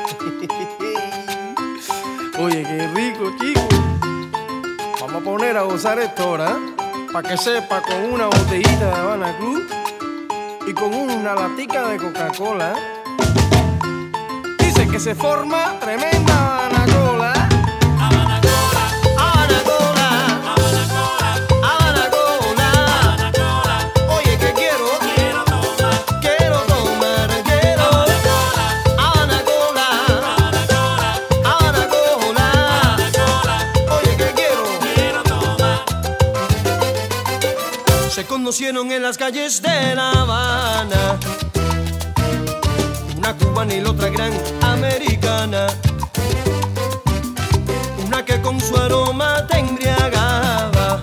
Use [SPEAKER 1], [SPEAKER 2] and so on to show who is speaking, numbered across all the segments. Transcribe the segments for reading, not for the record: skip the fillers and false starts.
[SPEAKER 1] Oye, qué rico, chico. Vamos a poner a gozar esto ahora, para que sepa, con una botellita de Habana Club y con una latica de Coca-Cola. Dice que se forma tremenda Habana Cola.
[SPEAKER 2] Habana Cola,
[SPEAKER 1] Habana Cola,
[SPEAKER 2] Habana Cola,
[SPEAKER 1] Habana Cola.
[SPEAKER 2] Habana Cola.
[SPEAKER 1] Oye, que quiero
[SPEAKER 2] Quiero tomar
[SPEAKER 1] quiero.
[SPEAKER 2] Habana Cola,
[SPEAKER 1] Habana Cola,
[SPEAKER 2] Habana Cola,
[SPEAKER 1] Habana Cola.
[SPEAKER 2] Habana Cola.
[SPEAKER 1] Oye, que quiero
[SPEAKER 2] Quiero tomar.
[SPEAKER 1] Se conocieron en las calles de La Habana, una cubana y la otra gran americana, una que con su aroma te embriagaba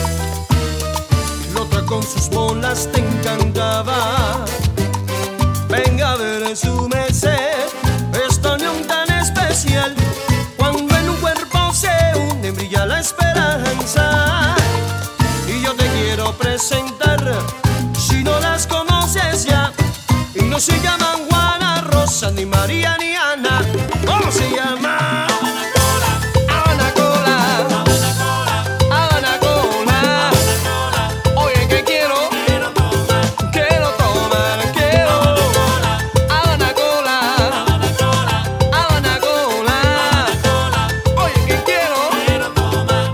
[SPEAKER 1] y la otra con sus bolas te encantaba. Venga a ver su merced esta unión tan especial, cuando en un cuerpo se une brilla la esperanza. Y yo te quiero presentar, si no las conoces ya, y no se llaman Juana, Rosa, ni María, ni Ana. ¿Cómo se llama?
[SPEAKER 2] Habana Cola,
[SPEAKER 1] Habana Cola,
[SPEAKER 2] Habana Cola,
[SPEAKER 1] Habana Cola.
[SPEAKER 2] Habana Cola.
[SPEAKER 1] Oye, que quiero
[SPEAKER 2] Quiero tomar
[SPEAKER 1] quiero.
[SPEAKER 2] Habana Cola,
[SPEAKER 1] Habana Cola,
[SPEAKER 2] Habana Cola,
[SPEAKER 1] Habana Cola.
[SPEAKER 2] Habana Cola.
[SPEAKER 1] Oye, que quiero.
[SPEAKER 2] Quiero tomar.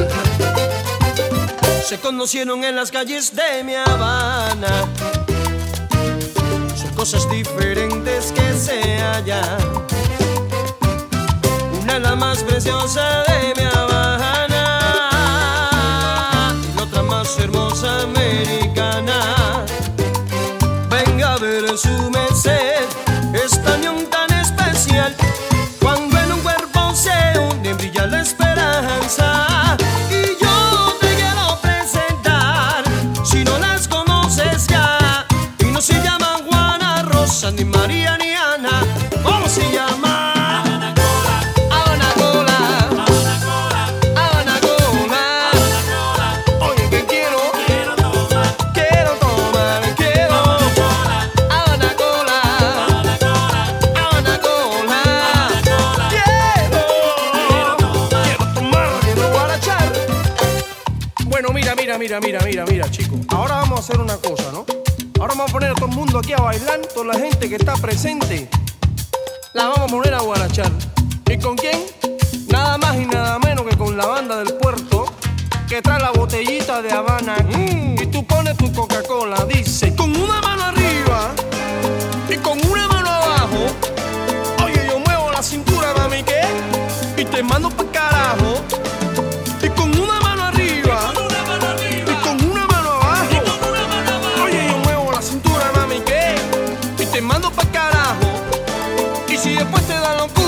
[SPEAKER 1] Se conocieron en las calles de mi Habana, son cosas diferentes que se hallan. Una es la más preciosa de mi Habana y la otra más hermosa americana. Venga a ver su merced esta unión tan especial, cuando en un cuerpo se une brilla la esperanza. Y yo te quiero presentar, si no las conoces ya, y no se llaman Juana, Rosa, ni María, ni Ana. ¿Cómo se llama?
[SPEAKER 2] Habana Cola,
[SPEAKER 1] Habana Cola,
[SPEAKER 2] Habana Cola,
[SPEAKER 1] Habana Cola.
[SPEAKER 2] Habana Cola.
[SPEAKER 1] Oye, que quiero
[SPEAKER 2] Quiero tomar
[SPEAKER 1] quiero.
[SPEAKER 2] Habana Cola,
[SPEAKER 1] Habana Cola,
[SPEAKER 2] Habana Cola,
[SPEAKER 1] Habana Cola.
[SPEAKER 2] Habana Cola.
[SPEAKER 1] Quiero tomar, quiero guarachar. Bueno, mira, chicos. Ahora vamos a hacer una cosa, ¿no? Ahora vamos a poner a todo el mundo aquí a bailar, toda la gente que está presente. La vamos a poner a guarachar. ¿Y con quién? Nada más y nada menos que con la banda del puerto, que trae la botellita de Habana. Y tú pones tu Coca-Cola, dice, con una mano arriba y con una mano abajo. Oye, yo muevo la cintura, mami, ¿qué? Y te mando pa' carajo. Y con una mano arriba
[SPEAKER 2] Una mano arriba,
[SPEAKER 1] y con una mano abajo.
[SPEAKER 2] con una mano abajo.
[SPEAKER 1] Oye, yo muevo la cintura, mami, ¿qué? Y te mando pa' carajo. Y si después te dan locura,